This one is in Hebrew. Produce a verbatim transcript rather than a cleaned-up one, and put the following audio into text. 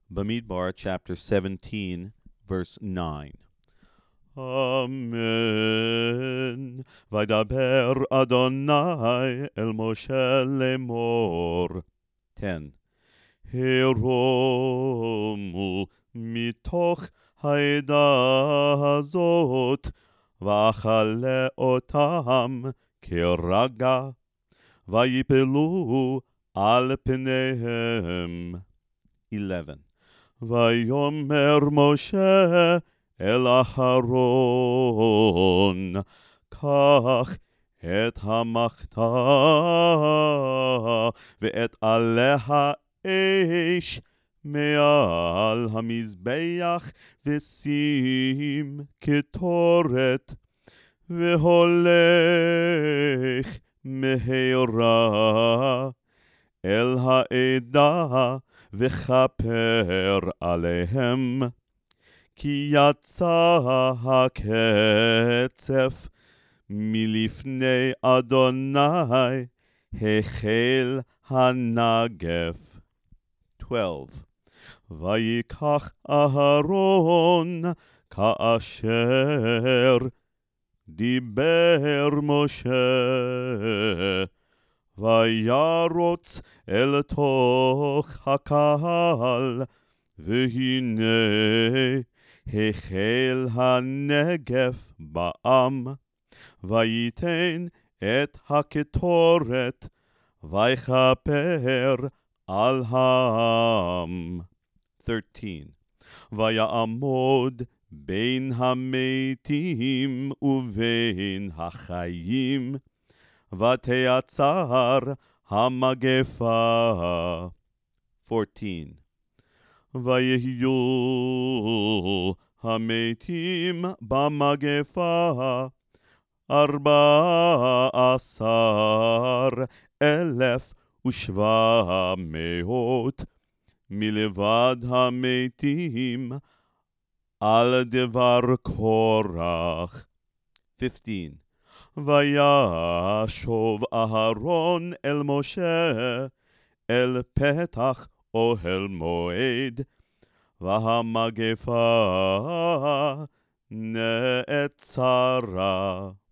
Bamidbar, chapter seventeen, verse nine. Amen. Vaydaber Adonai el Moshe lemor. ten. הרומו מתוך העדה הזאת, ואכלה אותם כרגע, ויפלו על פניהם. eleven. ויאמר משה אל אהרון, קח את המחתה ואת עליה אש מעל המזבח, ושים קטורת, והולך מהרה אל העדה וכפר עליהם, כי יצא הקצף מלפני אדוני, החל הנגף. twelve. ויקח אהרון כאשר דיבר משה, וירוץ אל תוך הקהל, והנה החל הנגף בעם, ויתן את הקטורת, ויכפר על העם. thirteen. ויעמוד בין המתים ובין החיים, ותעצר המגפה. fourteen. ויהיו המתים במגפה ארבע עשר אלף ושבע מאות, מלבד המתים על דבר קורח. fifteen. וישוב אהרון אל משה אל פתח אוהל מועד, והמגפה נעצרה.